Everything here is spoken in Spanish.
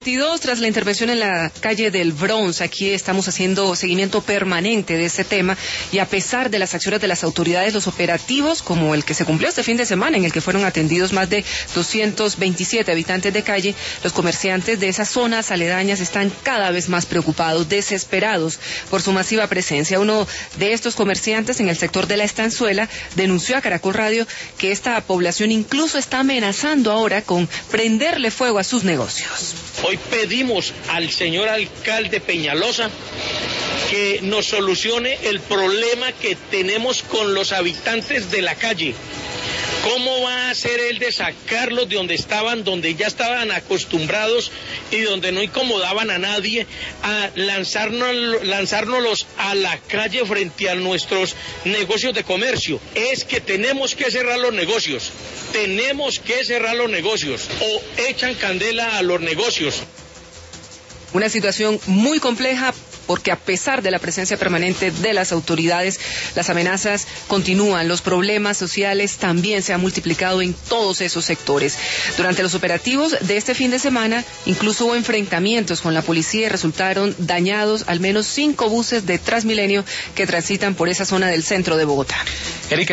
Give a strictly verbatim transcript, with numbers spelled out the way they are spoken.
veintidós, tras la intervención en la calle del Bronx, aquí estamos haciendo seguimiento permanente de este tema y a pesar de las acciones de las autoridades, los operativos como el que se cumplió este fin de semana, en el que fueron atendidos más de doscientos veintisiete habitantes de calle, los comerciantes de esas zonas aledañas están cada vez más preocupados, desesperados por su masiva presencia. Uno de estos comerciantes en el sector de la Estanzuela denunció a Caracol Radio que esta población incluso está amenazando ahora con prenderle fuego a sus negocios. Hoy pedimos al señor alcalde Peñalosa que nos solucione el problema que tenemos con los habitantes de la calle. ¿Cómo va a hacer él de sacarlos de donde estaban, donde ya estaban acostumbrados y donde no incomodaban a nadie, a lanzarnos, lanzárnoslos a la calle frente a nuestros negocios de comercio? Es que tenemos que cerrar los negocios, tenemos que cerrar los negocios o echan candela a los negocios. Una situación muy compleja porque a pesar de la presencia permanente de las autoridades, las amenazas continúan, los problemas sociales también se han multiplicado en todos esos sectores. Durante los operativos de este fin de semana, incluso hubo enfrentamientos con la policía y resultaron dañados al menos cinco buses de Transmilenio que transitan por esa zona del centro de Bogotá. Erika.